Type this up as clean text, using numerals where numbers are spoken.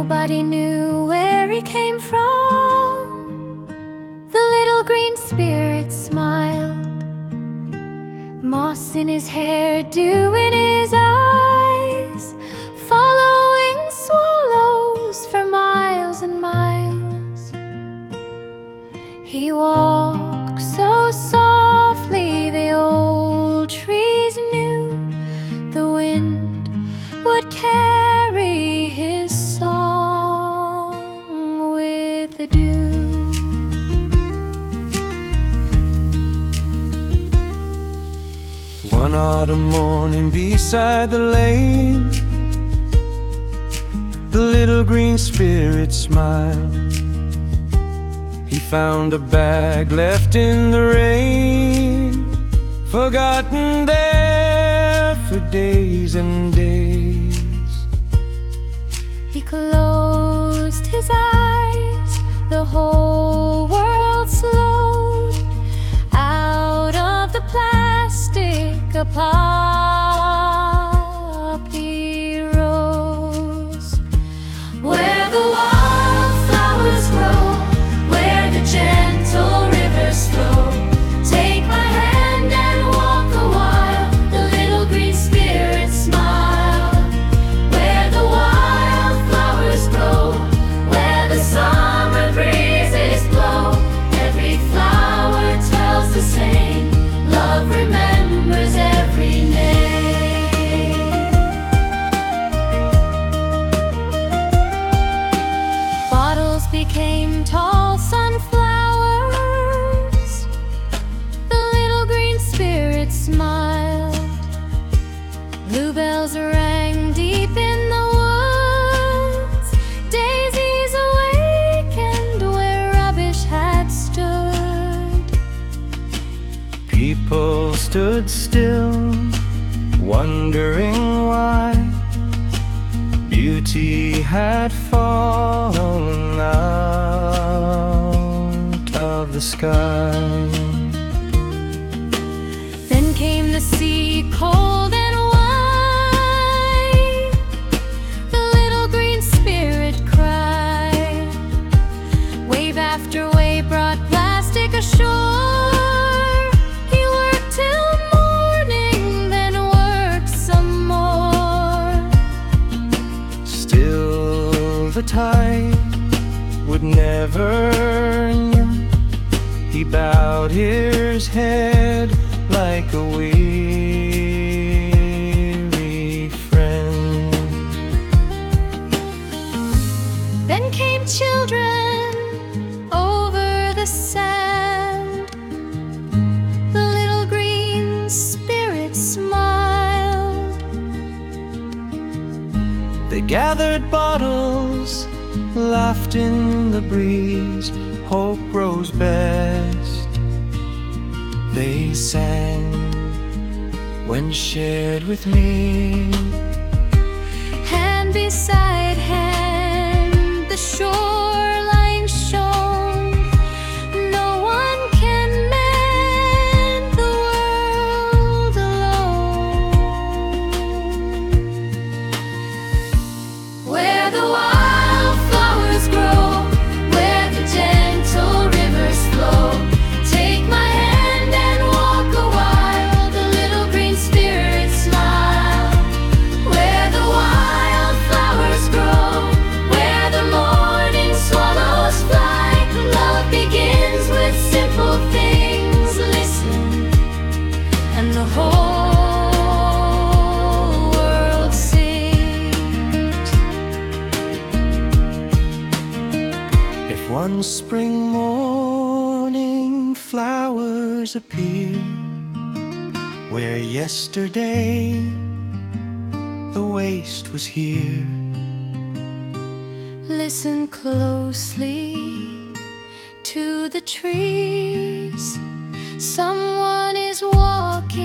Nobody knew where he came from. The little green spirit smiled, moss in his hair, dew in his eyes, following swallows for miles and miles. He walked so softly, the old trees knew the wind would carry his song with the dew. One autumn morning beside the lake, the little green spirit smiled. He found a bag left in the rain, forgotten there for days and days. He closed his eyes, the whole world slowed. Out of the plastic, a poppy rose. Where the wildflowers grow, where the gentle rivers flow, take my hand and walk a while, the little green spirit smile. Where the wildflowers grow, where the summer breezes blow, every flower tells the same, love remembers every name. Bottles became tall sunflowers, the little green spirit smiled. Bluebells rang deep in the woods, daisies awakened where rubbish had stood. People stood still, wondering why beauty had fallen out of the sky. Then came the sea, cold and white. The little green spirit cried. Wave after wave brought plastic ashore. He worked till morning, then worked some more. Still the tide would never knew. He bowed his head like a weary friend. Then came children over the sand. The little green spirit smiled. They gathered bottles, laughed in the breeze, hope grows best. They sang when shared with me. Hand beside hand, the shoreline shone. No one can mend the world alone. Where the wildflowers grow, where the gentle rivers flow, take my hand and walk a while, the little green spirit smile. Where the wildflowers grow, where the morning swallows fly, love begins with simple things. Listen, and the whole world sings. If one spring morning flowers appear where yesterday the waste was here, Listen closely to the trees. Someone is walking